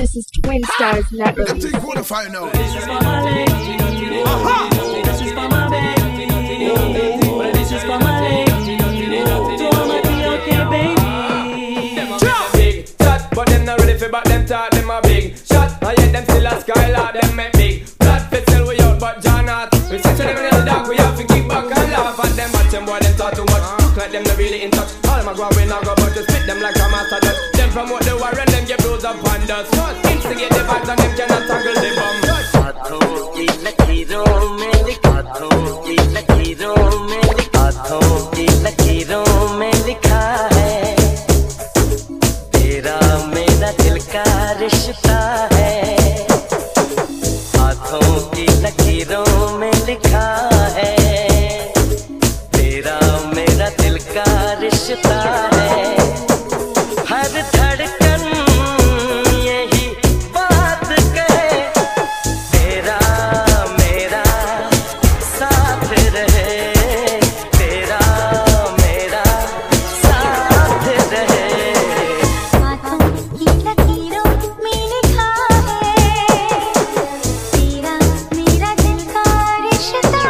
This is Twin Stars Network. I think what if I know? This is for my lady. This is for my baby. This is for my lady. To all my okay, baby. Big shot, but them not ready for back. Them talk them a big shot. I yet them still a skylark. Them make big blood fit sell we out, but John not. We say to them in the dark, we have to keep back and laugh at them. Watch them boy, them talk too much. Look like them not really in touch. All them a go away now, go but to spit them like a master dust. Them promote the war and them get blows up on dust. Instigate the vibes and them cannot tackle the bomb. हाथों की लकीरों में लिखा है तेरा मेरा दिल का रिश्ता है हाथों की लकीरों में लिखा है तेरा मेरा दिल का रिश्ता है हर धड़कन यही बात कहे तेरा मेरा साथ रहे तेरा मेरा साथ रहे हाथों की लकीरों में लिखा है तेरा मेरा दिल का रिश्ता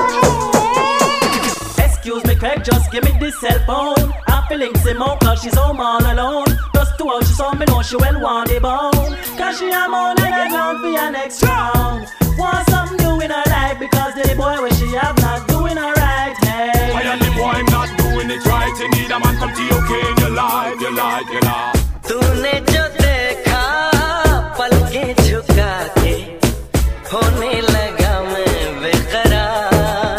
है Excuse me, Craig, just give me this cell phone. I'm feeling Simone cause she's home all alone. Plus 2 hours she saw me know she well want the bone. Cause she am on the ground for your next round. Want something new in her life because the boy where she have not doing her right. Hey. Why are the boy not doing it right? You need a man come to you, okay, in your life, your life, your life. तूने जो देखा पलकें झुका के होने लगा मैं बेकरार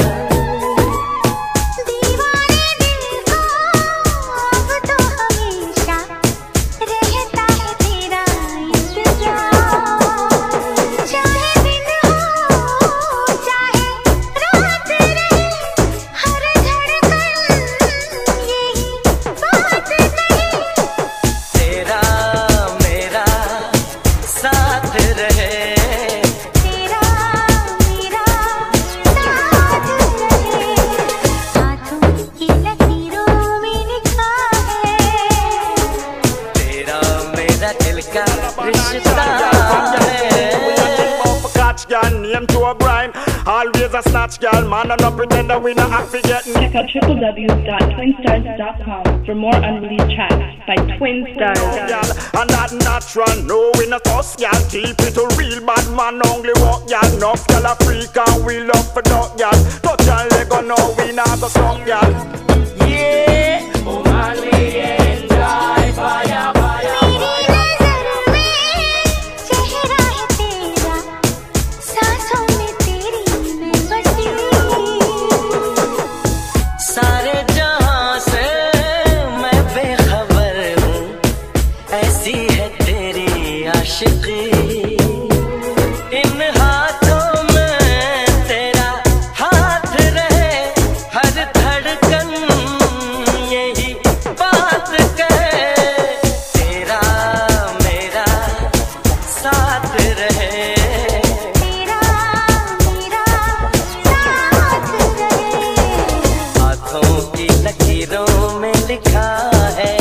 दीवाने दिल को अब तो हमेशा रहता है तेरा इंतजार चाहे दिन हो चाहे रात रहे हर धड़कन यही बात कहे तेरा मेरा साथ रहे तेरा मेरा साथ रहे हाथों की लकीरों में लिखा है तेरा मेरा दिल का रिश्ता है Catch girl, name to a grime. Always a snatch girl, man, and no pretend that we not have to get Check out www.twinstars.com for more unreleased tracks by Twin Stars. girl. And that natural, no, we not us, girl. Keep it a real bad man, only walk, girl. Enough girl a freak and we love for dog, girl. Touch and leg on, no, we not go some, girl. yeah Oh man, we enjoy fire, fire. मेरी नज़र में चेहरा है तेरा सांसों में तेरी मैं बसी सारे जहां से मैं बेखबर हूँ ऐसी है तेरी आशिकी इन हाथों में तेरा हाथ रहे हर धड़कन यही बात कहे तेरा मेरा साथ रहे तेरा मेरा साथ रहे हाथों की लकीरों में लिखा है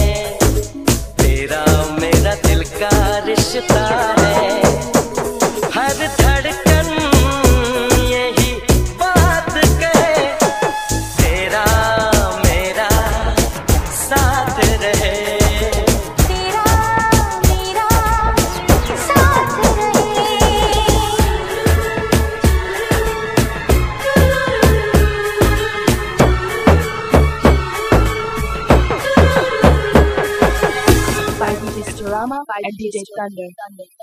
तेरा मेरा दिल का रिश्ता है हर धड़कन यही बात कहे तेरा मेरा साथ रहे तेरा मेरा साथ रहे By DJ Storama and DJ Thunder.